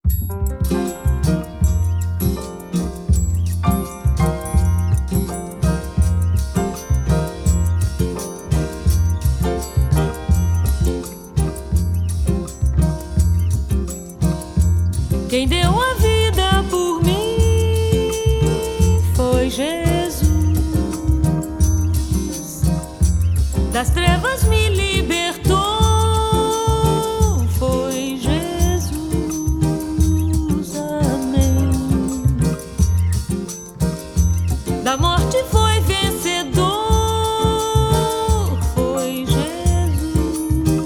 Quem deu a vida por mim foi Jesus. Das trevas me libertou, foi Jesus. Amém. Da morte foi vencedor, foi Jesus.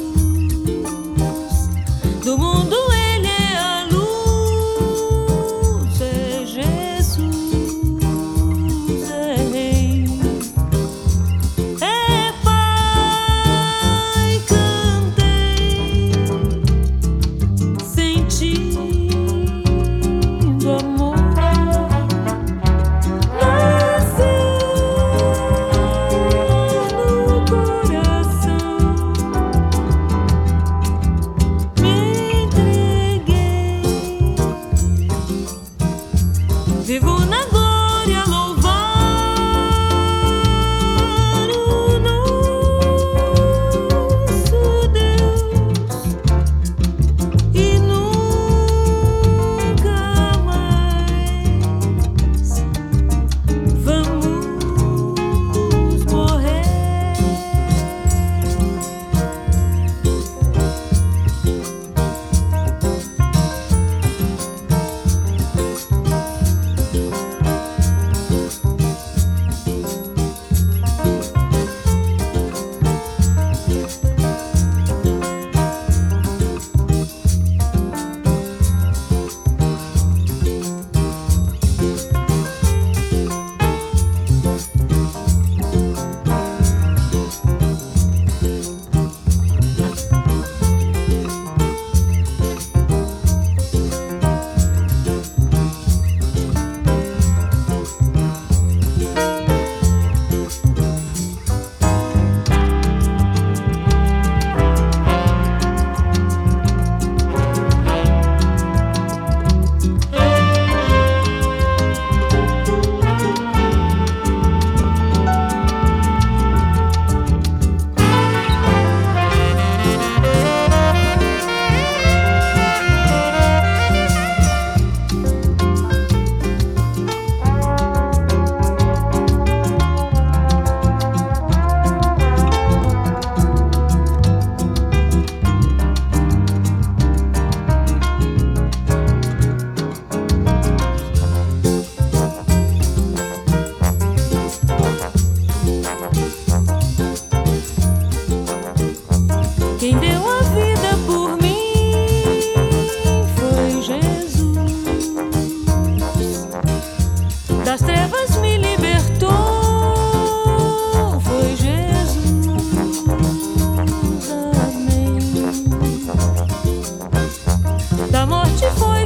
Do mundo ele é a luz, é Jesus, é Rei, é Pai. Cantei sentindo amor, nasceu no coração. Me entreguei, vivo na glória, louvar o nosso Deus e nunca mais vamos morrer. Quem deu a vida por mim foi Jesus. Das trevas me libertou, foi Jesus. Amém. Da morte foi